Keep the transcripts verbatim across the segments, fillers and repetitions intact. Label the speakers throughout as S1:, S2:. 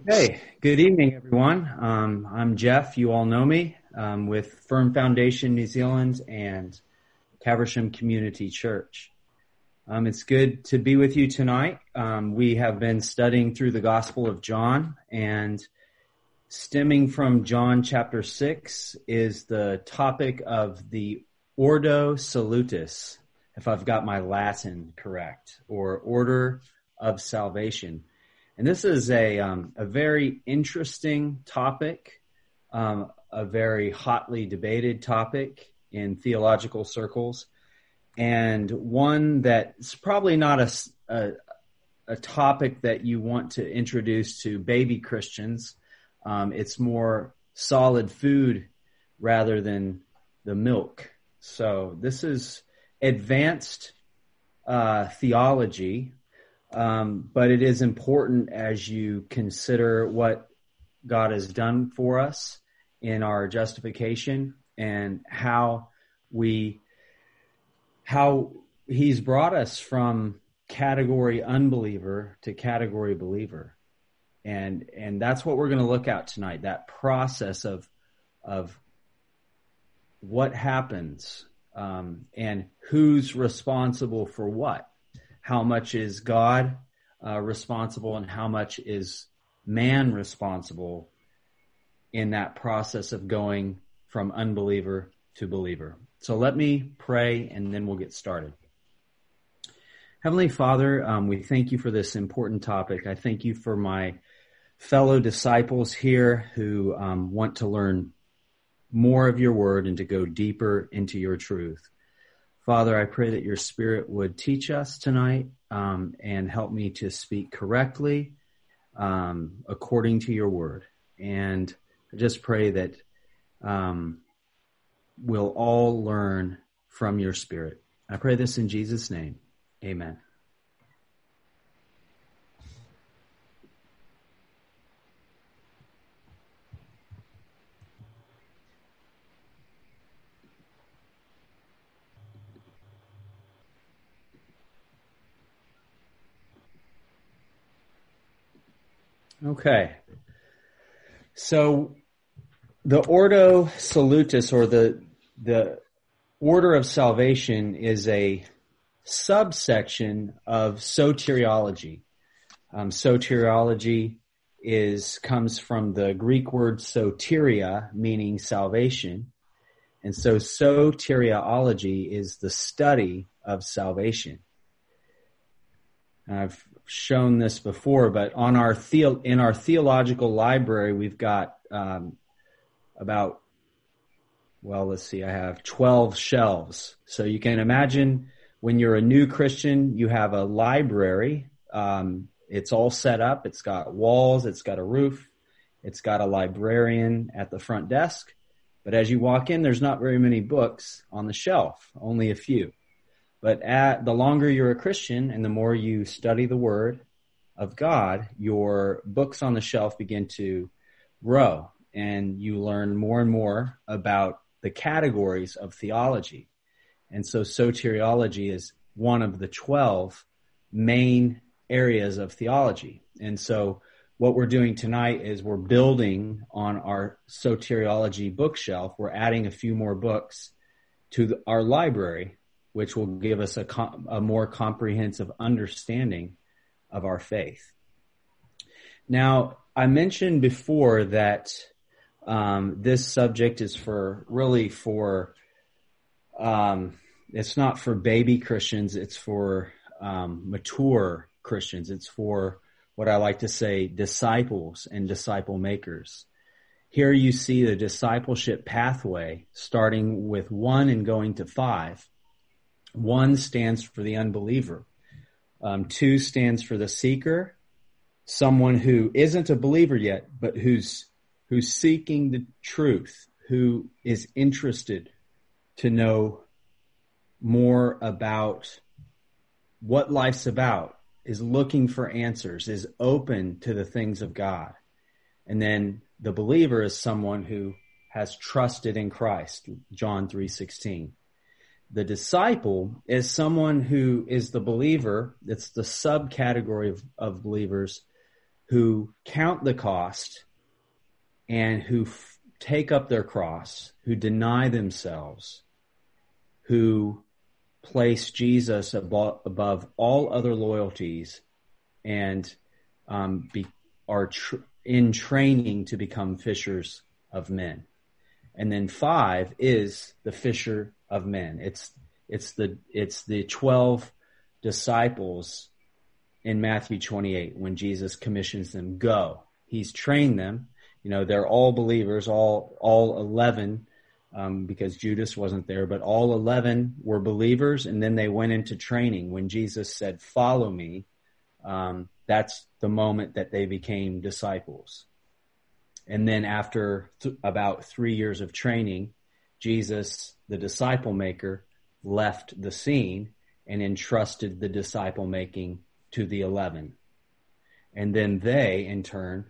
S1: Hey, good evening, everyone. Um, I'm Jeff. You all know me um, with Firm Foundation New Zealand and Caversham Community Church. Um, it's good to be with you tonight. Um, we have been studying through the Gospel of John, and stemming from John chapter six is the topic of the Ordo Salutis, if I've got my Latin correct, or Order of Salvation. And this is a um, a very interesting topic, um, a very hotly debated topic in theological circles, and one that's probably not a, a, a topic that you want to introduce to baby Christians. Um, it's more solid food rather than the milk. So this is advanced uh, theology. Um, but it is important as you consider what God has done for us in our justification and how we, how he's brought us from category unbeliever to category believer. And, and that's what we're going to look at tonight, that process of, of what happens, um, and who's responsible for what. How much is God uh, responsible and how much is man responsible in that process of going from unbeliever to believer? So let me pray and then we'll get started. Heavenly Father, um, we thank you for this important topic. I thank you for my fellow disciples here who um, want to learn more of your word and to go deeper into your truth. Father, I pray that your Spirit would teach us tonight um, and help me to speak correctly um, according to your word. And I just pray that um, we'll all learn from your Spirit. I pray this in Jesus' name. Amen. Okay, so the Ordo Salutis, or the the Order of Salvation, is a subsection of soteriology. Um, soteriology is comes from the Greek word soteria, meaning salvation, and so soteriology is the study of salvation. I've shown this before, but on our the, in our theological library, we've got um, about, well, let's see, I have twelve shelves. So you can imagine when you're a new Christian, you have a library. Um, it's all set up. It's got walls. It's got a roof. It's got a librarian at the front desk. But as you walk in, there's not very many books on the shelf, only a few. But at the longer you're a Christian and the more you study the Word of God, your books on the shelf begin to grow and you learn more and more about the categories of theology. And so soteriology is one of the twelve main areas of theology. And so what we're doing tonight is we're building on our soteriology bookshelf. We're adding a few more books to the, our library, which will give us a, com- a more comprehensive understanding of our faith. Now, I mentioned before that um, this subject is for really for, um, it's not for baby Christians, it's for um, mature Christians. It's for what I like to say, disciples and disciple makers. Here you see the discipleship pathway starting with one and going to five. One stands for the unbeliever. Um, two stands for the seeker, someone who isn't a believer yet, but who's who's seeking the truth, who is interested to know more about what life's about, is looking for answers, is open to the things of God. And then the believer is someone who has trusted in Christ, John three sixteen. The disciple is someone who is the believer. It's the subcategory of, of believers who count the cost and who f- take up their cross, who deny themselves, who place Jesus above, above all other loyalties, and um, be, are tr- in training to become fishers of men. And then five is the fisher of men. It's it's the it's the twelve disciples in Matthew twenty-eight when Jesus commissions them, go. He's trained them. You know, they're all believers, all all eleven, um, because Judas wasn't there, but all eleven were believers, and then they went into training. When Jesus said, follow me, um, that's the moment that they became disciples. And then after th- about three years of training, Jesus, the disciple maker, left the scene and entrusted the disciple making to the eleven. And then they, in turn,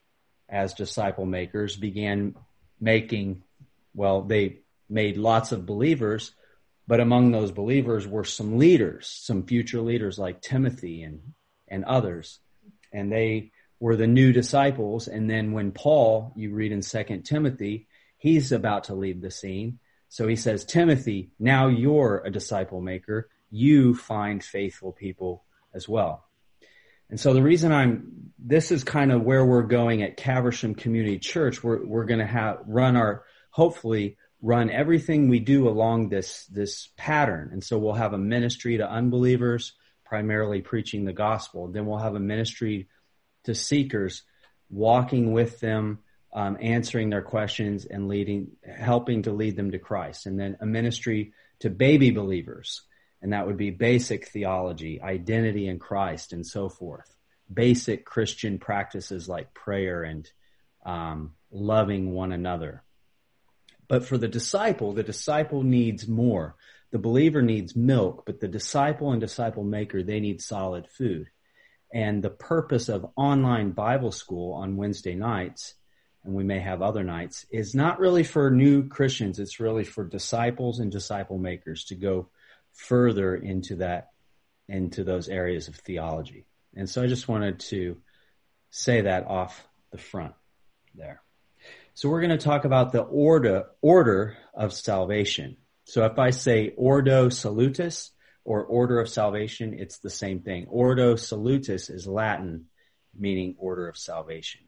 S1: as disciple makers, began making, well, they made lots of believers, but among those believers were some leaders, some future leaders like Timothy and, and others. And they were the new disciples. And then when Paul, you read in Second Timothy, he's about to leave the scene. So he says, Timothy, now you're a disciple maker. You find faithful people as well. And so the reason I'm, this is kind of where we're going at Caversham Community Church. We're, we're going to have, run our, hopefully run everything we do along this, this pattern. And so we'll have a ministry to unbelievers, primarily preaching the gospel. Then we'll have a ministry to seekers, walking with them, um, answering their questions and leading, helping to lead them to Christ. And then a ministry to baby believers. And that would be basic theology, identity in Christ, and so forth. Basic Christian practices like prayer and um, loving one another. But for the disciple, the disciple needs more. The believer needs milk, but the disciple and disciple maker, they need solid food. And the purpose of online Bible school on Wednesday nights, and we may have other nights, is not really for new Christians. It's really for disciples and disciple makers to go further into that, into those areas of theology. And so I just wanted to say that off the front there. So we're going to talk about the order, order of salvation. So if I say Ordo Salutis or order of salvation, it's the same thing. Ordo Salutis is Latin, meaning order of salvation.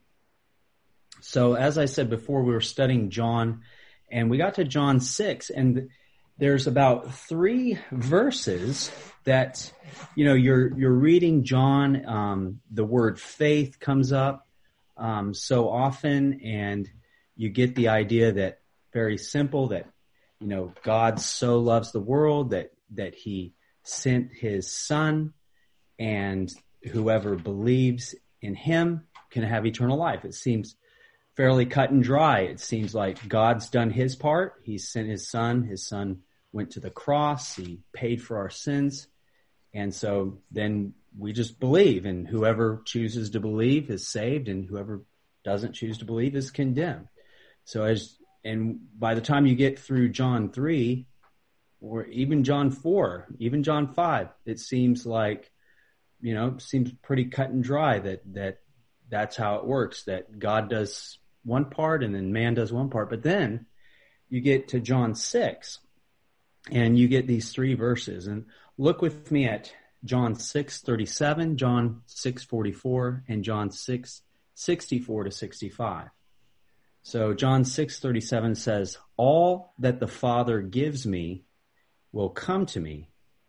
S1: So as I said before, we were studying John, and we got to John six, and there's about three verses that, you know, you're you're reading John, um, the word faith comes up um, so often, and you get the idea that very simple, that, you know, God so loves the world that that he sent his son, and whoever believes in him can have eternal life. It seems fairly cut and dry. It seems like God's done his part. He sent his son. His son went to the cross. He paid for our sins. And so then we just believe, and whoever chooses to believe is saved, and whoever doesn't choose to believe is condemned. So as, and by the time you get through John three, or even John four, even John five, it seems like, you know, seems pretty cut and dry that, that that's how it works, that God does one part and then man does one part. But then you get to John six and you get these three verses, and look with me at John six thirty-seven, John six forty-four, and John six sixty-four to sixty-five. So John six thirty-seven says, all that the Father gives me will come to me.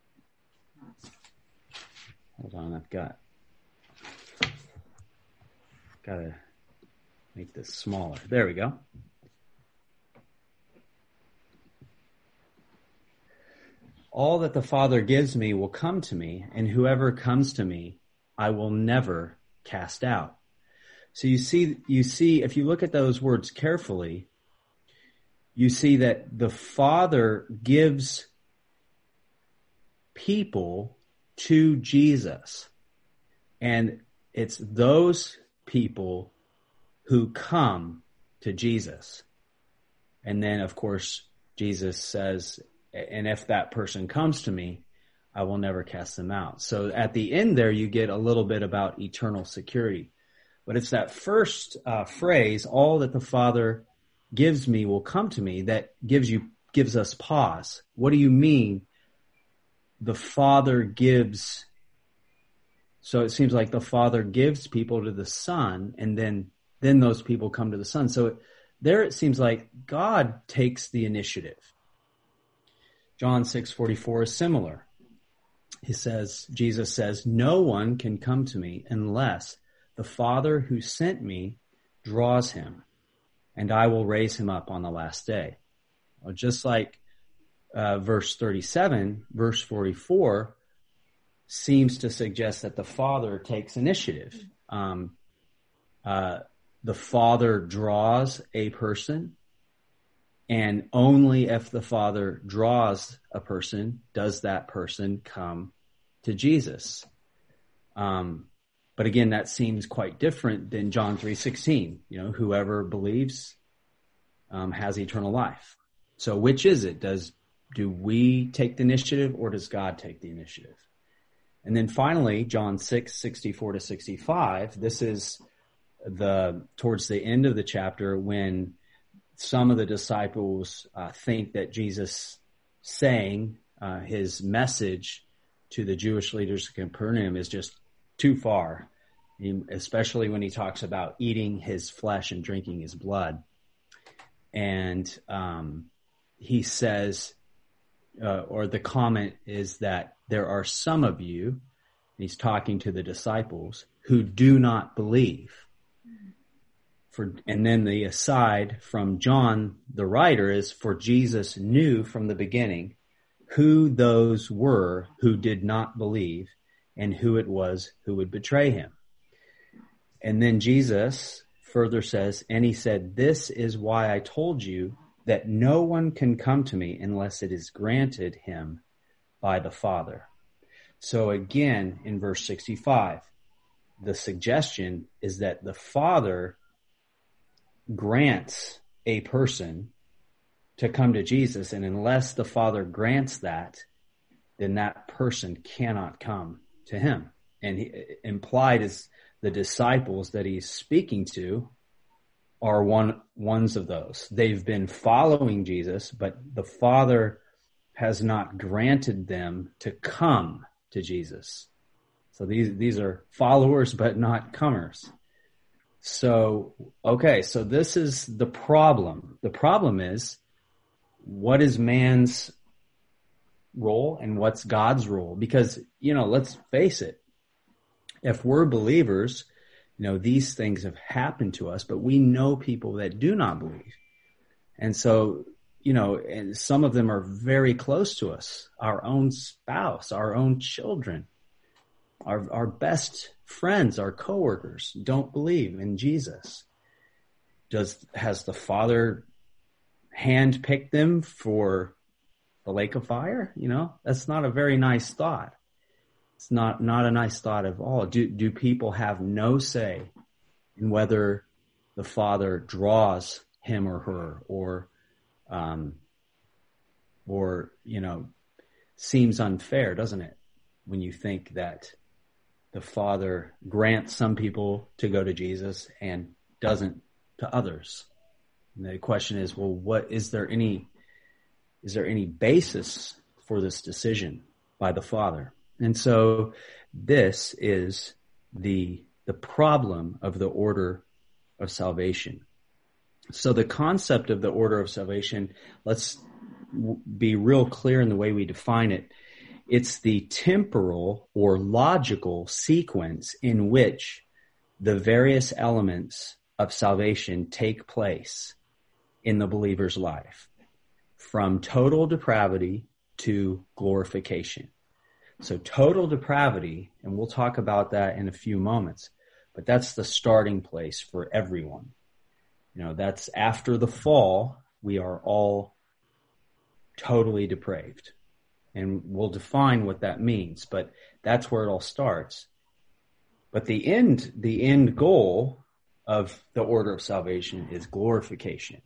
S1: Hold on, I've got, got to make this smaller. There we go. All that the Father gives me will come to me, and whoever comes to me, I will never cast out. So you see, you see, if you look at those words carefully, you see that the Father gives people to Jesus. And it's those people who come to Jesus. And then, of course, Jesus says, and if that person comes to me, I will never cast them out. So at the end there, you get a little bit about eternal security. But it's that first uh, phrase, all that the Father gives me will come to me, that gives you gives us pause. What do you mean the Father gives? So it seems like the Father gives people to the Son, and then then those people come to the Son. So it, there it seems like God takes the initiative. John six forty-four is similar. He says, Jesus says, no one can come to me unless the Father who sent me draws him, and I will raise him up on the last day. Well, just like uh, verse thirty-seven, verse forty-four seems to suggest that the Father takes initiative. Um, uh, the Father draws a person, and only if the Father draws a person does that person come to Jesus. Um, but again, that seems quite different than John three sixteen. You know, whoever believes um, has eternal life. So which is it? Does do we take the initiative, or does God take the initiative? And then finally, John six sixty-four to sixty-five. This is the towards the end of the chapter when some of the disciples uh, think that Jesus saying uh, his message to the Jewish leaders of Capernaum is just too far, especially when he talks about eating his flesh and drinking his blood. And um, he says, uh, or the comment is that there are some of you, and he's talking to the disciples, who do not believe. For, and then the aside from John, the writer, is for Jesus knew from the beginning who those were who did not believe and who it was who would betray him. And then Jesus further says, and he said, this is why I told you that no one can come to me unless it is granted him by the Father. So again, in verse sixty-five, the suggestion is that the Father grants a person to come to Jesus, and unless the Father grants that, then that person cannot come to him. And he, implied is the disciples that he's speaking to are one ones of those. They've been following Jesus, but the Father has not granted them to come to Jesus. So these these are followers, but not comers. So, okay, so this is the problem. The problem is, what is man's role and what's God's role? Because, you know, let's face it, if we're believers, you know, these things have happened to us, but we know people that do not believe. And so, you know, and some of them are very close to us, our own spouse, our own children, our, our best friends, our coworkers don't believe in Jesus. Does, has the Father handpicked them for the lake of fire? You know, that's not a very nice thought. It's not, not a nice thought at all. Do, do people have no say in whether the Father draws him or her, or, um, or, you know, seems unfair, doesn't it? When you think that the Father grants some people to go to Jesus and doesn't to others. And the question is, well, what is there any, is there any basis for this decision by the Father? And so this is the, the problem of the order of salvation. So the concept of the order of salvation, let's w- be real clear in the way we define it. It's the temporal or logical sequence in which the various elements of salvation take place in the believer's life, from total depravity to glorification. So total depravity, and we'll talk about that in a few moments, but that's the starting place for everyone. You know, that's after the fall, we are all totally depraved. And we'll define what that means, but that's where it all starts. But the end, the end goal of the order of salvation is glorification.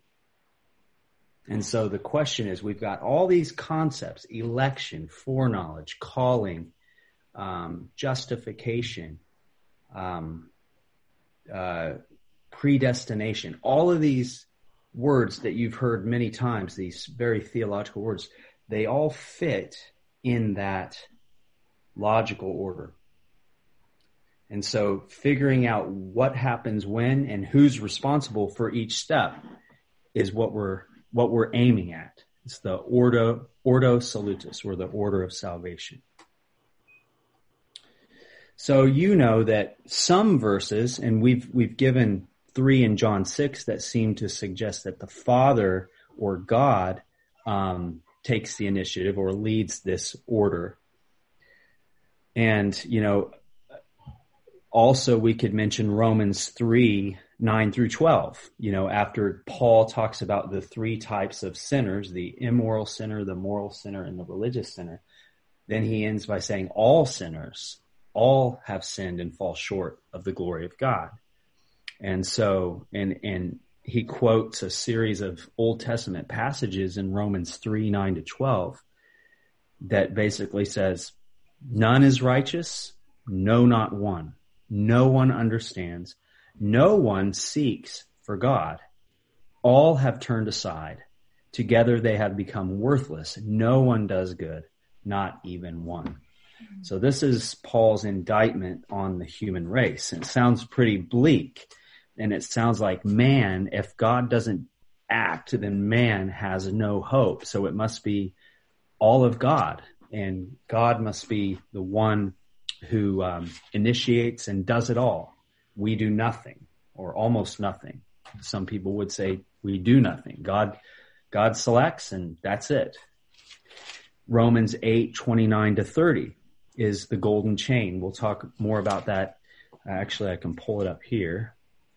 S1: And so the question is, we've got all these concepts: election, foreknowledge, calling, um, justification, um, uh, predestination. All of these words that you've heard many times, these very theological words, they all fit in that logical order. And so figuring out what happens when and who's responsible for each step is what we're what we're aiming at. It's the ordo ordo salutis, or the order of salvation. So you know that some verses, and we've we've given three in John six that seem to suggest that the Father or God um, takes the initiative or leads this order. And, you know, also we could mention Romans three, nine through twelve, you know, after Paul talks about the three types of sinners, the immoral sinner, the moral sinner, and the religious sinner. Then he ends by saying all sinners, all have sinned and fall short of the glory of God. And so, and, and he quotes a series of Old Testament passages in Romans three, nine to twelve that basically says, none is righteous, no, not one. No one understands. No one seeks for God. All have turned aside. Together they have become worthless. No one does good, not even one. So this is Paul's indictment on the human race. It sounds pretty bleak. And it sounds like man, if God doesn't act, then man has no hope. So it must be all of God. And God must be the one who um, initiates and does it all. We do nothing, or almost nothing. Some people would say we do nothing. God, God selects, and that's it. Romans eight, twenty-nine to thirty is the golden chain. We'll talk more about that. Actually, I can pull it up here.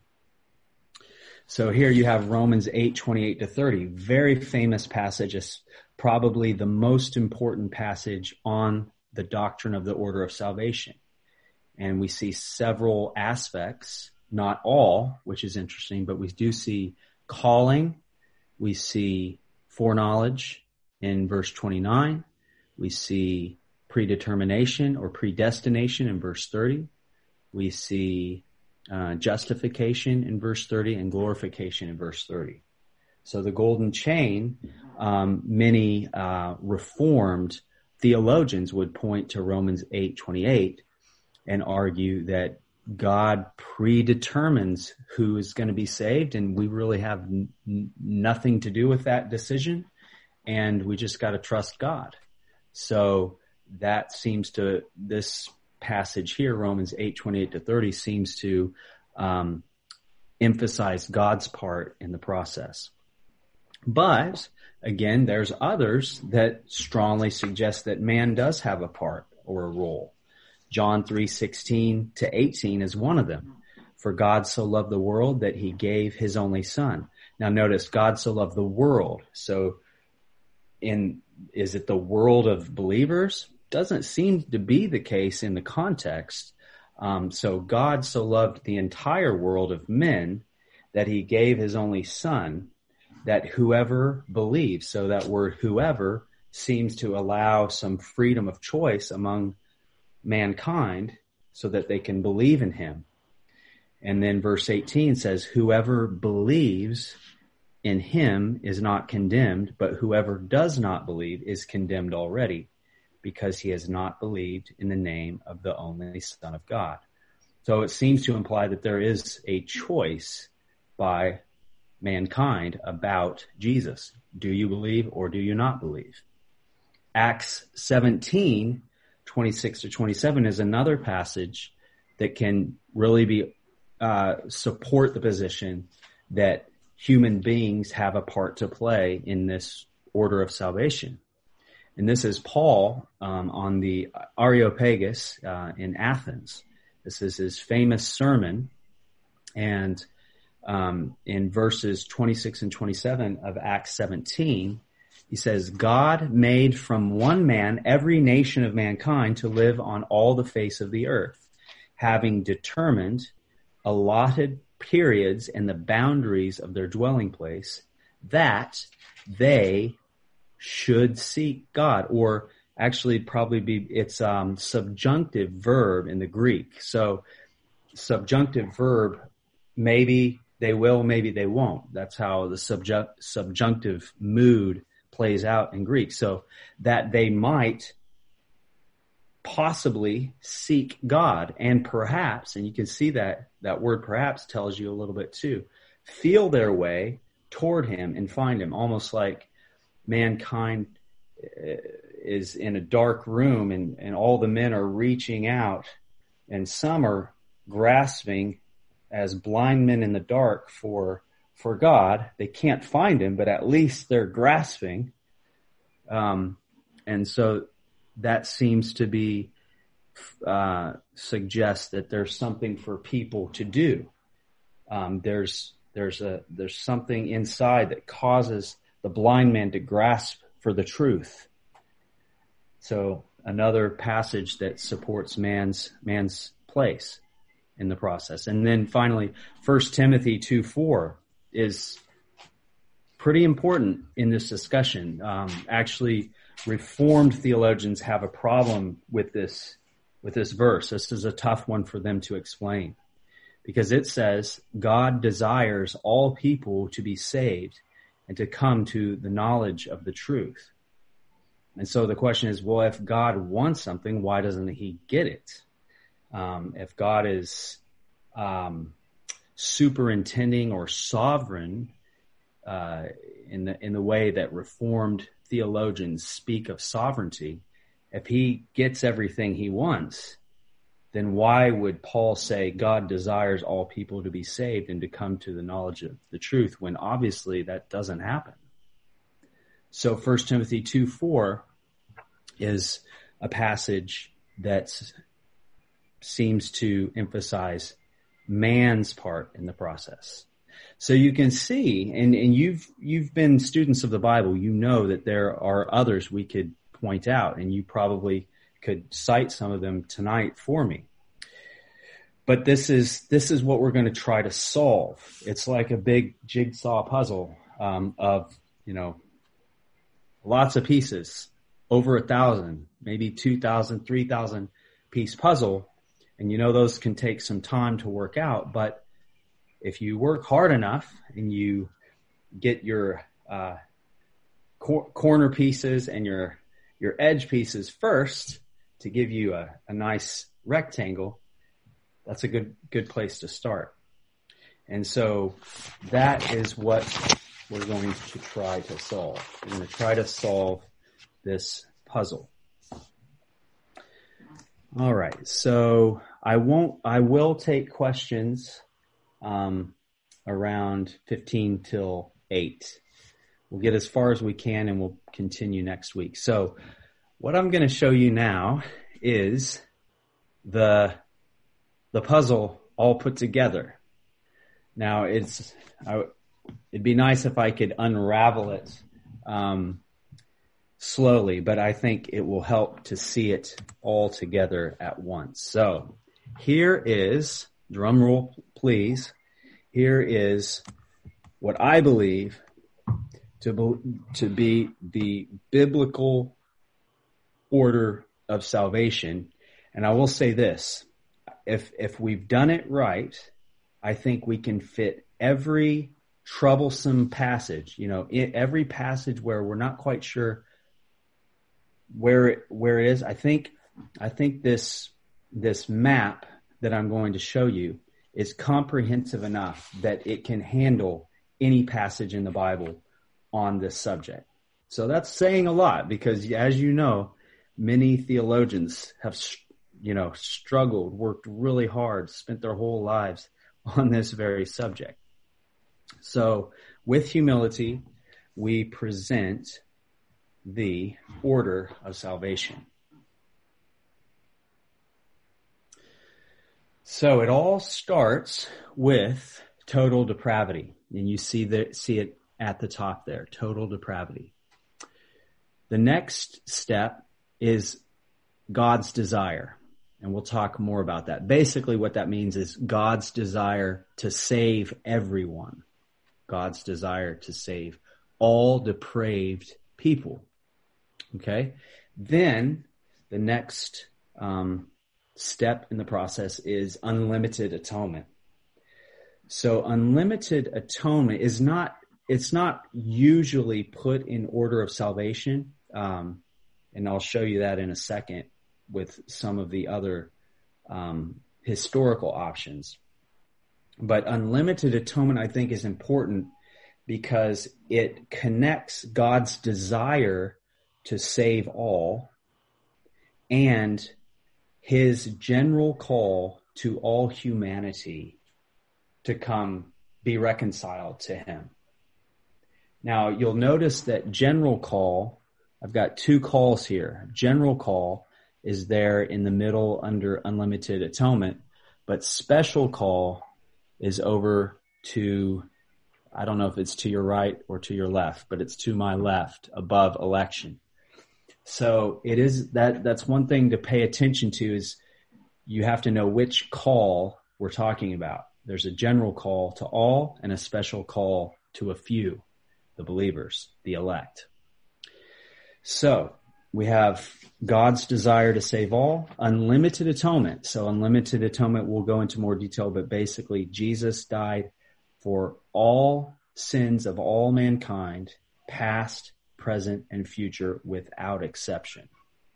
S1: So here you have Romans eight, twenty-eight to thirty. Very famous passage. It's probably the most important passage on the doctrine of the order of salvation. And we see several aspects, not all, which is interesting, but we do see calling. We see foreknowledge in verse twenty-nine. We see predetermination or predestination in verse thirty. We see uh, justification in verse thirty and glorification in verse thirty. So the golden chain, um, many uh, Reformed theologians would point to Romans eight twenty-eight and argue that God predetermines who is going to be saved, and we really have n- nothing to do with that decision, and we just got to trust God. So that seems to, this passage here, Romans eight twenty-eight to thirty, seems to um, emphasize God's part in the process. But again, there's others that strongly suggest that man does have a part or a role. John three sixteen to eighteen is one of them. For God so loved the world that he gave his only son. Now notice, God so loved the world. So in, is it the world of believers? Doesn't seem to be the case in the context. Um, so God so loved the entire world of men that he gave his only son, that whoever believes, so that word whoever seems to allow some freedom of choice among mankind so that they can believe in him. And then verse eighteen says, whoever believes in him is not condemned, but whoever does not believe is condemned already, because he has not believed in the name of the only Son of God. So it seems to imply that there is a choice by mankind about Jesus. Do you believe or do you not believe? Acts seventeen, twenty-six to twenty-seven is another passage that can really be uh, support the position that human beings have a part to play in this order of salvation. And this is Paul um, on the Areopagus uh, in Athens. This is his famous sermon. And um, in verses twenty-six and twenty-seven of Acts seventeen, he says, God made from one man every nation of mankind to live on all the face of the earth, having determined allotted periods and the boundaries of their dwelling place, that they should seek God. Or actually probably be, it's um subjunctive verb in the Greek. So subjunctive verb maybe they will, maybe they won't. That's how the subject, subjunctive mood plays out in Greek. So that they might possibly seek God, and perhaps, and you can see that that word perhaps tells you a little bit too, feel their way toward him and find him, almost like mankind is in a dark room and, and all the men are reaching out and some are grasping as blind men in the dark for for God. They can't find him, but at least they're grasping. Um, and so that seems to be uh, suggest that there's something for people to do. Um, there's there's a there's something inside that causes the blind man to grasp for the truth. So another passage that supports man's man's place in the process. And then finally, First Timothy two four is pretty important in this discussion. Um, actually, Reformed theologians have a problem with this with this verse. This is a tough one for them to explain, because it says God desires all people to be saved and to come to the knowledge of the truth. And so the question is, well, if God wants something, why doesn't he get it? Um, if God is um, superintending or sovereign uh, in the in the way that Reformed theologians speak of sovereignty, if he gets everything he wants, then why would Paul say God desires all people to be saved and to come to the knowledge of the truth, when obviously that doesn't happen? So First Timothy two four is a passage that seems to emphasize man's part in the process. So you can see, and, and you've you've been students of the Bible, you know that there are others we could point out, and you probably could cite some of them tonight for me. But this is this is what we're going to try to solve. It's like a big jigsaw puzzle um, of, you know, lots of pieces, over a thousand, maybe two thousand, three thousand piece puzzle. And you know those can take some time to work out, but if you work hard enough and you get your uh, cor- corner pieces and your your edge pieces first to give you a, a nice rectangle, that's a good good place to start. And so that is what we're going to try to solve. We're going to try to solve this puzzle. All right, so I won't. I will take questions um, around fifteen till eight. We'll get as far as we can, and we'll continue next week. So, what I'm going to show you now is the the puzzle all put together. Now, it's I, it'd be nice if I could unravel it um, slowly, but I think it will help to see it all together at once. So here is, drum roll please, here is what I believe to be, to be the biblical order of salvation. And I will say this, if if we've done it right, I think we can fit every troublesome passage, you know, every passage where we're not quite sure where it, where it is. I think, I think this, this map that I'm going to show you is comprehensive enough that it can handle any passage in the Bible on this subject. So that's saying a lot, because as you know, many theologians have, you know, struggled, worked really hard, spent their whole lives on this very subject. So with humility, we present the order of salvation. So it all starts with total depravity, and you see that see it at the top there, total depravity. The next step is God's desire, and we'll talk more about that. Basically, what that means is God's desire to save everyone. God's desire to save all depraved people. Okay? Then the next um, step in the process is unlimited atonement. So unlimited atonement is not, it's not usually put in order of salvation. Um, and I'll show you that in a second with some of the other um, historical options. But unlimited atonement, I think, is important because it connects God's desire to save all and his general call to all humanity to come be reconciled to him. Now, you'll notice that general call, I've got two calls here. General call is there in the middle under unlimited atonement, but special call is over to, I don't know if it's to your right or to your left, but it's to my left above election. So it is that, that's one thing to pay attention to is you have to know which call we're talking about. There's a general call to all and a special call to a few, the believers, the elect. So we have God's desire to save all, unlimited atonement. So unlimited atonement, we'll go into more detail, but basically Jesus died for all sins of all mankind, past, present, and future without exception.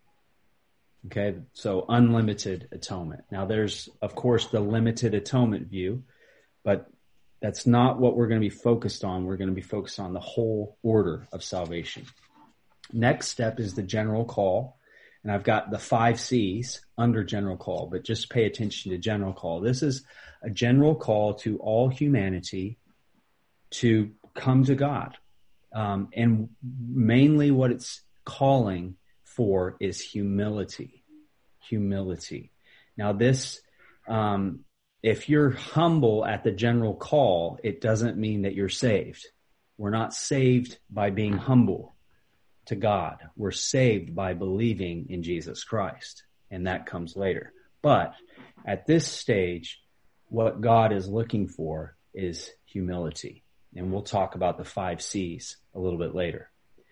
S1: Okay, so unlimited atonement. Now there's, of course, the limited atonement view, but that's not what we're going to be focused on. We're going to be focused on the whole order of salvation. Next step is the general call. And I've got the five C's under general call, but just pay attention to general call. This is a general call to all humanity to come to God. Um, and mainly what it's calling for is humility. Humility. Now this, um, if you're humble at the general call, it doesn't mean that you're saved. We're not saved by being humble to God. We're saved by believing in Jesus Christ, and that comes later. But at this stage, what God is looking for is humility. And we'll talk about the five C's a little bit later.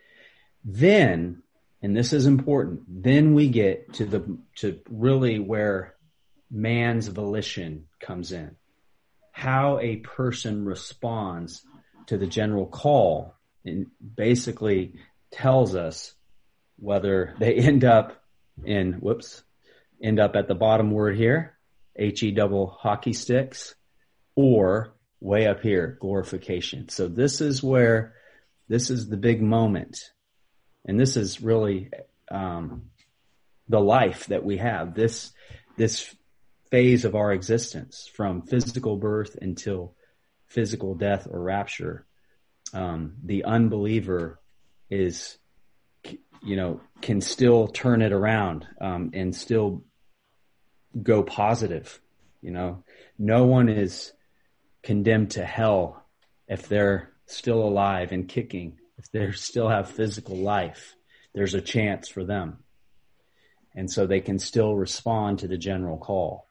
S1: Then, and this is important, then we get to the, to really where man's volition comes in. How a person responds to the general call and basically tells us whether they end up in, whoops, end up at the bottom word here, H-E double hockey sticks, or way up here, glorification. So this is where, this is the big moment. And this is really um, the life that we have. This, this phase of our existence from physical birth until physical death or rapture. Um, the unbeliever is, you know, can still turn it around um, and still go positive. You know, no one is condemned to hell if they're still alive and kicking. If they still have physical life, there's a chance for them. And so they can still respond to the general call.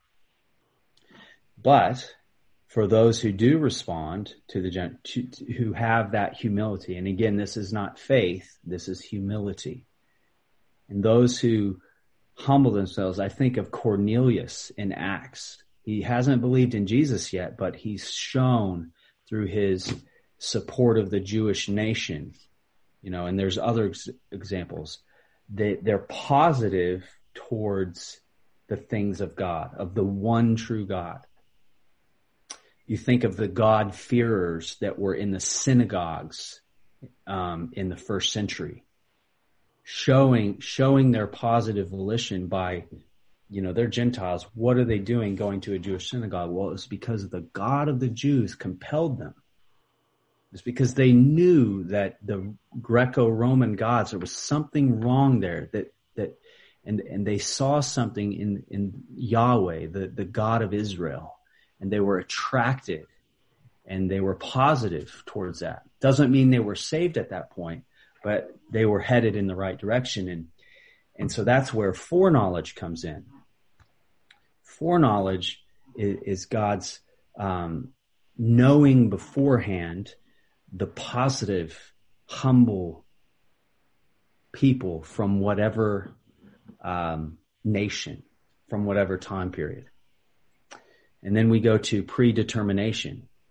S1: But for those who do respond to the gen, to, to, who have that humility, and again, this is not faith, this is humility. And those who humble themselves, I think of Cornelius in Acts. He hasn't believed in Jesus yet, but he's shown through his support of the Jewish nation, you know, and there's other ex- examples. They, they're positive towards the things of God, of the one true God. You think of the God-fearers that were in the synagogues um, in the first century, showing showing their positive volition by, you know, they're Gentiles. What are they doing going to a Jewish synagogue? Well, it's because the God of the Jews compelled them. It's because they knew that the Greco-Roman gods, there was something wrong there, that that, and and they saw something in in Yahweh, the the God of Israel. And they were attracted and they were positive towards that. Doesn't mean they were saved at that point, but they were headed in the right direction. And, and so that's where foreknowledge comes in. Foreknowledge is, is God's, um, knowing beforehand the positive, humble people from whatever, um, nation, from whatever time period. And then we go to predetermination.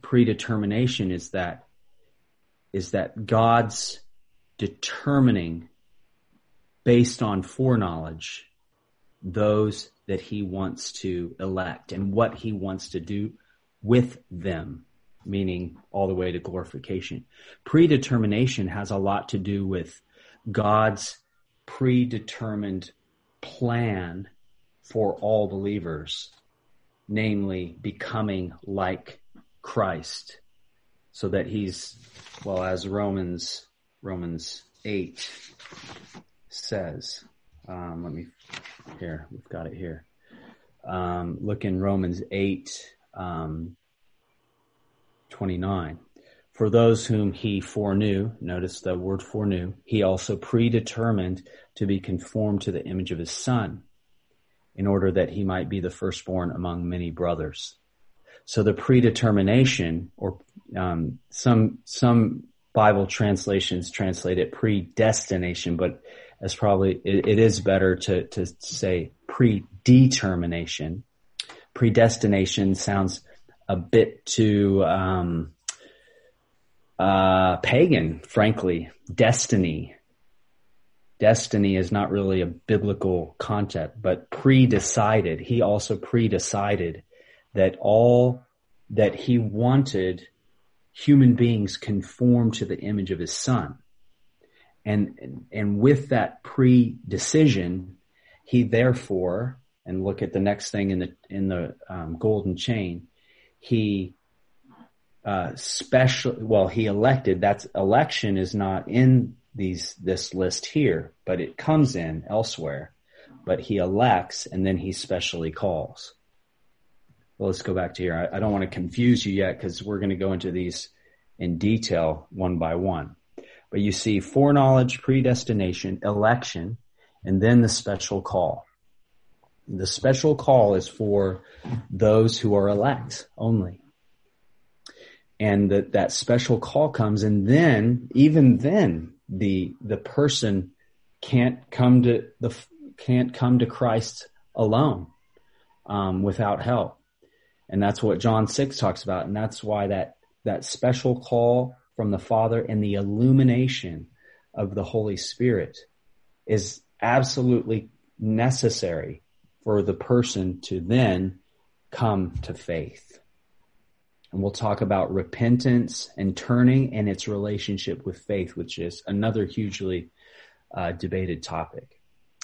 S1: predetermination is that is that God's determining based on foreknowledge those that he wants to elect and what he wants to do with them, meaning all the way to glorification. Predetermination has a lot to do with God's predetermined plan for all believers, namely becoming like Christ, so that he's, well, as Romans, Romans eight says, um, let me, here, we've got it here. Um, look in Romans eight, um, twenty-nine. For those whom he foreknew, notice the word foreknew, he also predetermined to be conformed to the image of his Son, in order that he might be the firstborn among many brothers. So the predetermination, or um, some some Bible translations translate it predestination, but as probably it, it is better to to say predetermination. Predestination sounds a bit too um, uh, pagan, frankly. Destiny. Destiny is not really a biblical concept, but pre-decided. He also pre-decided that all that he wanted human beings conform to the image of his Son. And, and with that pre-decision, he therefore, and look at the next thing in the, in the um, golden chain, he uh, special, well, he elected, that's election is not in these, this list here, but it comes in elsewhere, but he elects and then he specially calls. Well, let's go back to here. I, I don't want to confuse you yet because we're going to go into these in detail one by one. But you see foreknowledge, predestination, election, and then the special call. The special call is for those who are elect only. And that, that special call comes, and then, even then, the the person can't come to the can't come to Christ alone um, without help. And that's what John six talks about. And that's why that, that special call from the Father and the illumination of the Holy Spirit is absolutely necessary for the person to then come to faith. And we'll talk about repentance and turning and its relationship with faith, which is another hugely uh, debated topic.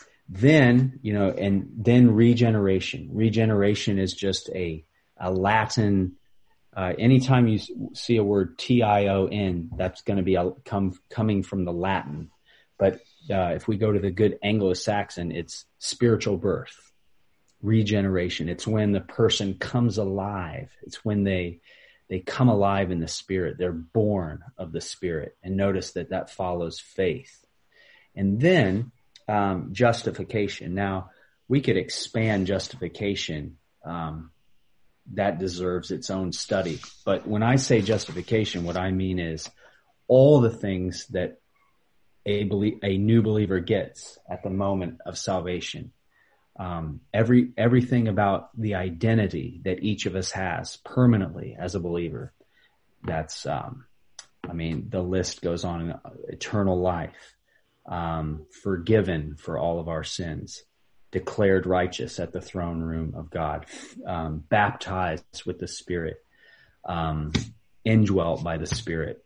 S1: Then, you know, and then regeneration. Regeneration is just a a Latin, uh, anytime you see a word T I O N, that's going to be a, come, coming from the Latin. But uh, if we go to the good Anglo-Saxon, it's spiritual birth, regeneration. It's when the person comes alive. It's when they they come alive in the Spirit. They're born of the Spirit. And notice that that follows faith. And then um, justification. Now, we could expand justification. Um, that deserves its own study. But when I say justification, what I mean is all the things that a, belie- a new believer gets at the moment of salvation. Um, every everything about the identity that each of us has permanently as a believer. That's, um, I mean, the list goes on. Eternal life, um, forgiven for all of our sins, declared righteous at the throne room of God, um, baptized with the Spirit, um, indwelt by the Spirit,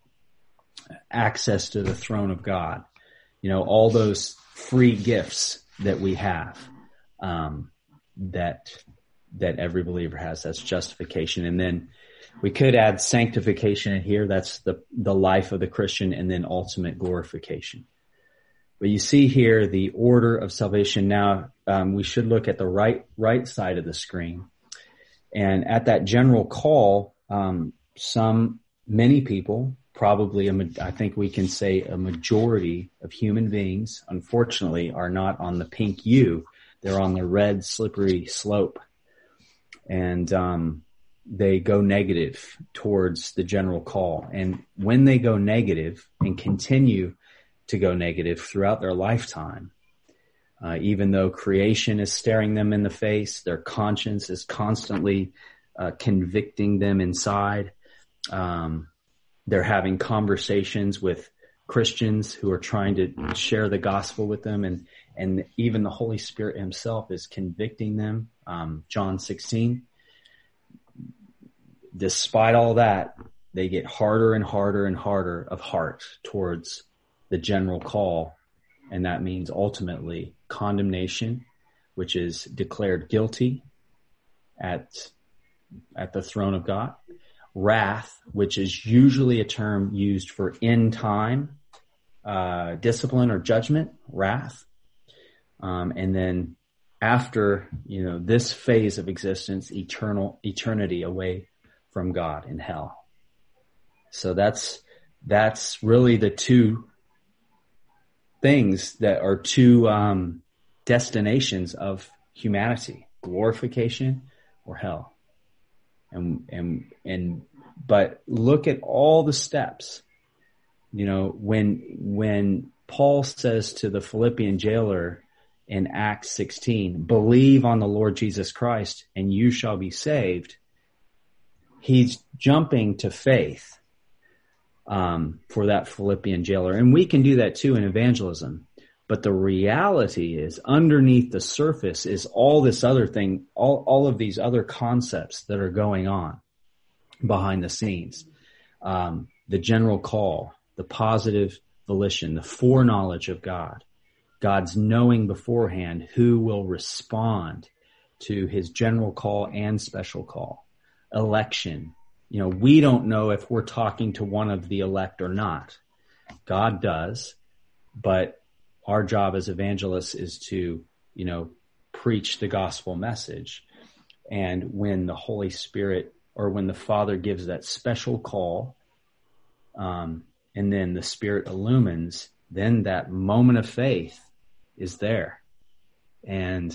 S1: access to the throne of God. You know, all those free gifts that we have, um, that, that every believer has. That's justification. And then we could add sanctification in here. That's the, the life of the Christian, and then ultimate glorification. But you see here the order of salvation. Now, um, we should look at the right, right side of the screen. And at that general call, um, some, many people, probably, a, I think we can say a majority of human beings, unfortunately, are not on the pink U. They're on the red, slippery slope. And, um, they go negative towards the general call. And when they go negative and continue to go negative throughout their lifetime, uh, even though creation is staring them in the face, their conscience is constantly uh, convicting them inside. Um, they're having conversations with Christians who are trying to share the gospel with them, and and even the Holy Spirit himself is convicting them. Um, John sixteen. Despite all that, they get harder and harder and harder of heart towards the general call, and that means ultimately condemnation, which is declared guilty at at the throne of God. Wrath, which is usually a term used for end time uh, discipline or judgment, wrath. Um, and then after, you know, this phase of existence, eternal eternity away from God in hell. So that's that's really the two things that are two um, destinations of humanity: glorification or hell. And, and, and, but look at all the steps, you know, when, when Paul says to the Philippian jailer in Acts sixteen, believe on the Lord Jesus Christ and you shall be saved. He's jumping to faith, um, for that Philippian jailer. And we can do that too in evangelism. But the reality is, underneath the surface is all this other thing, all, all of these other concepts that are going on behind the scenes. Um, the general call, the positive volition, the foreknowledge of God, God's knowing beforehand who will respond to his general call and special call. Election. You know, we don't know if we're talking to one of the elect or not. God does, but our job as evangelists is to, you know, preach the gospel message. And when the Holy Spirit, or when the Father gives that special call, um, and then the Spirit illumines, then that moment of faith is there. And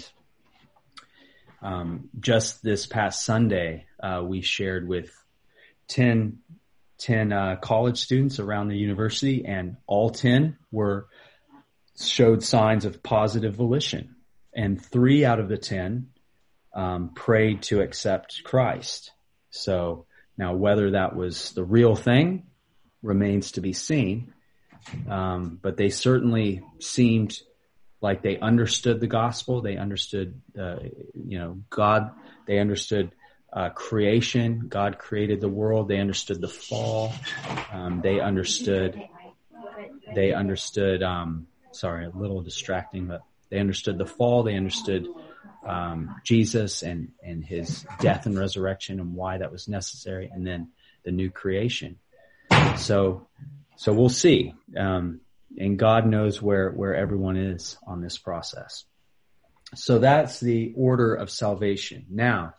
S1: um, just this past Sunday, uh, we shared with ten, ten uh, college students around the university, and all ten were showed signs of positive volition, and three out of the ten um, prayed to accept Christ. So now whether that was the real thing remains to be seen, um, but they certainly seemed like they understood the gospel. They understood, uh, you know, God. They understood uh, creation. God created the world. They understood the fall. Um, they understood. They understood. Um, Sorry, a little distracting, but they understood the fall. They understood um, Jesus and, and his death and resurrection and why that was necessary, and then the new creation. So, so we'll see. Um, and God knows where, where everyone is on this process. So that's the order of salvation. Now,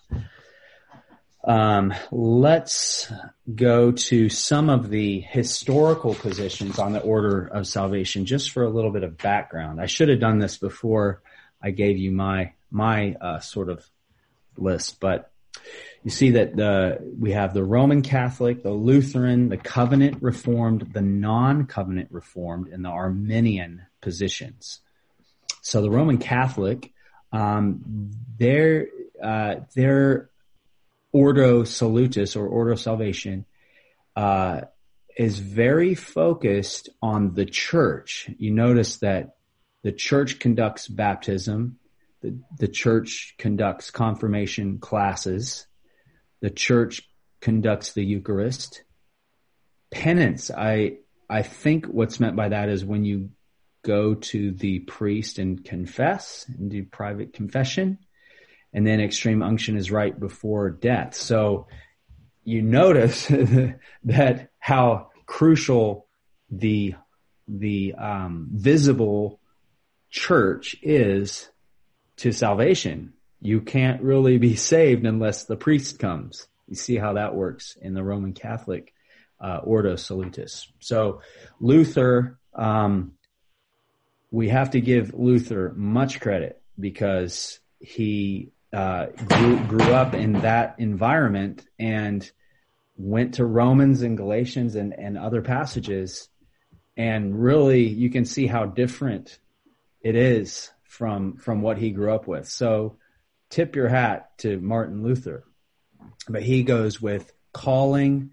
S1: Um, let's go to some of the historical positions on the order of salvation, just for a little bit of background. I should have done this before I gave you my, my, uh, sort of list, but you see that the, we have the Roman Catholic, the Lutheran, the Covenant Reformed, the non-Covenant Reformed, and the Arminian positions. So the Roman Catholic, um, they're, uh, they're, Ordo Salutis, or Ordo Salvation, uh, is very focused on the church. You notice that the church conducts baptism, the, the church conducts confirmation classes, the church conducts the Eucharist. Penance, I, I think what's meant by that is when you go to the priest and confess and do private confession. And then extreme unction is right before death. So you notice that how crucial the, the, um, visible church is to salvation. You can't really be saved unless the priest comes. You see how that works in the Roman Catholic, uh, Ordo Salutis. So Luther, um, we have to give Luther much credit because he, uh, grew, grew up in that environment and went to Romans and Galatians and, and other passages. And really you can see how different it is from, from what he grew up with. So tip your hat to Martin Luther, but he goes with calling,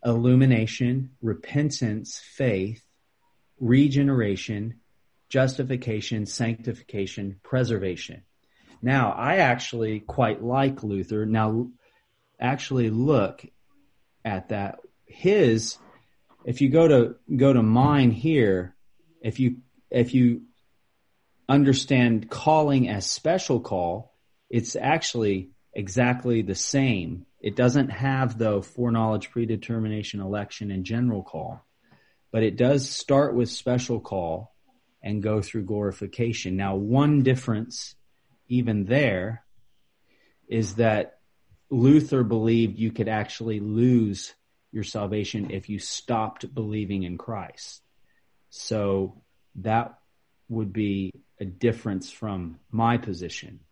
S1: illumination, repentance, faith, regeneration, justification, sanctification, preservation. Now, I actually quite like Luther. Now, actually look at that. His, if you go to go to mine here, if you if you understand calling as special call, it's actually exactly the same. It doesn't have, though, foreknowledge, predetermination, election, and general call, but it does start with special call and go through glorification. Now, one difference even there is that Luther believed you could actually lose your salvation if you stopped believing in Christ. So that would be a difference from my position.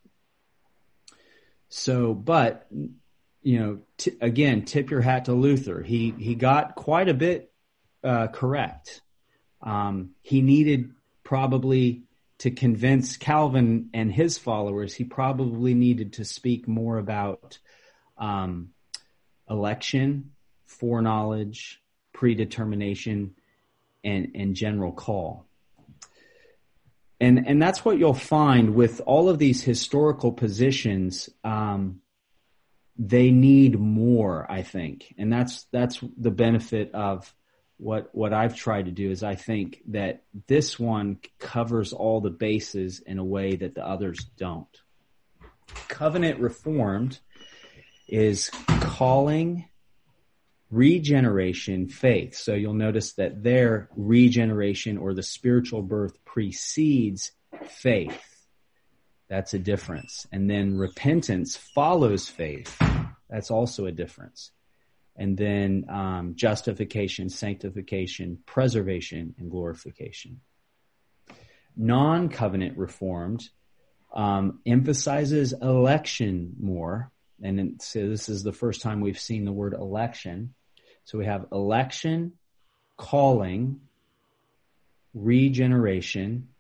S1: So, but, you know, t- again, tip your hat to Luther. He, he got quite a bit uh, correct. Um, he needed probably to convince Calvin and his followers, he probably needed to speak more about um, election, foreknowledge, predetermination, and, and general call. And and that's what you'll find with all of these historical positions. Um, they need more, I think, and that's that's the benefit of what what I've tried to do. Is I think that this one covers all the bases in a way that the others don't. Covenant Reformed is calling, regeneration, faith. So you'll notice that their regeneration or the spiritual birth precedes faith. That's a difference. And then repentance follows faith. That's also a difference. And then um, justification, sanctification, preservation, and glorification. Non-covenant Reformed um, emphasizes election more. And so this is the first time we've seen the word election. So we have election, calling, regeneration,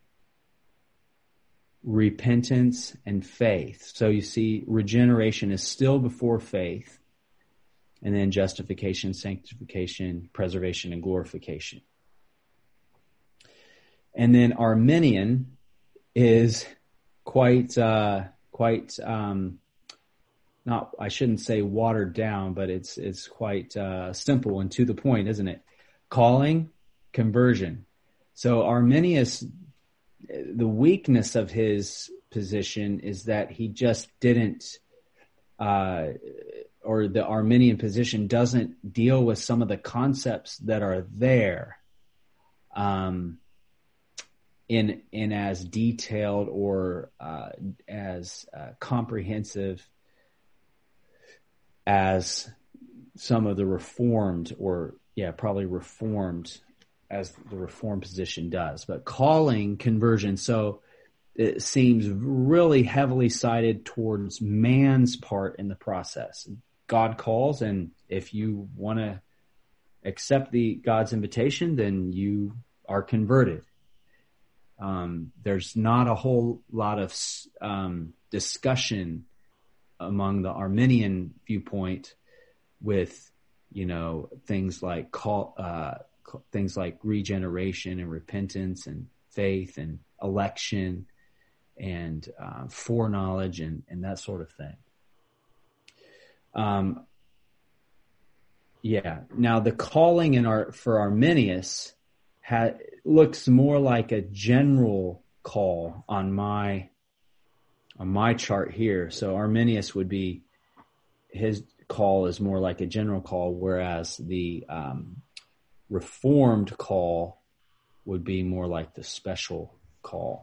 S1: repentance, and faith. So you see regeneration is still before faith, and then justification, sanctification, preservation, and glorification. And then Arminian is quite, uh, quite, um, Not, I shouldn't say watered down, but it's it's quite uh, simple and to the point, isn't it? Calling, conversion. So Arminius, the weakness of his position is that he just didn't, uh, or the Arminian position doesn't deal with some of the concepts that are there um, in in as detailed or uh, as uh, comprehensive as some of the Reformed, or yeah, probably Reformed, as the Reformed position does. But calling, conversion, so it seems really heavily sided towards man's part in the process. God calls, and if you want to accept the God's invitation, then you are converted. Um, there's not a whole lot of um, discussion among the Arminian viewpoint with, you know, things like call, uh, things like regeneration and repentance and faith and election and uh, foreknowledge and, and that sort of thing. Um, yeah. Now the calling in our for Arminius ha, looks more like a general call on my. on my chart here. So Arminius would be, his call is more like a general call, whereas the um, Reformed call would be more like the special call.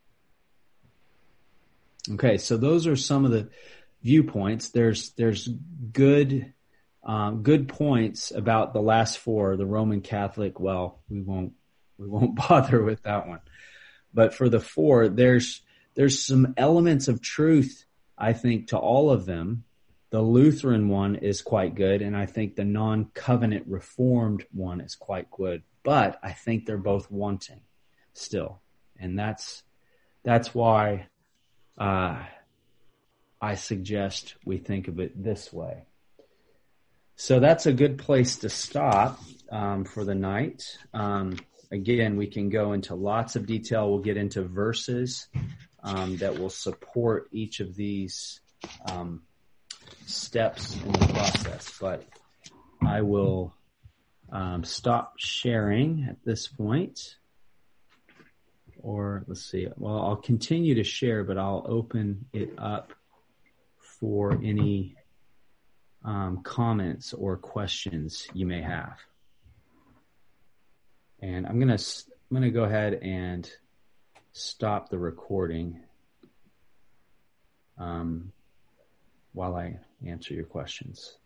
S1: Okay, so those are some of the viewpoints. There's there's good um, good points about the last four. The Roman Catholic, well, we won't we won't bother with that one. But for the four, there's There's some elements of truth, I think, to all of them. The Lutheran one is quite good, and I think the non-covenant Reformed one is quite good. But I think they're both wanting still, and that's that's why uh, I suggest we think of it this way. So that's a good place to stop um, for the night. Um, again, we can go into lots of detail. We'll get into verses um, that will support each of these um, steps in the process. But I will um, stop sharing at this point. Or let's see. Well, I'll continue to share, but I'll open it up for any um, comments or questions you may have. And I'm gonna I'm gonna go ahead and stop the recording um, while I answer your questions.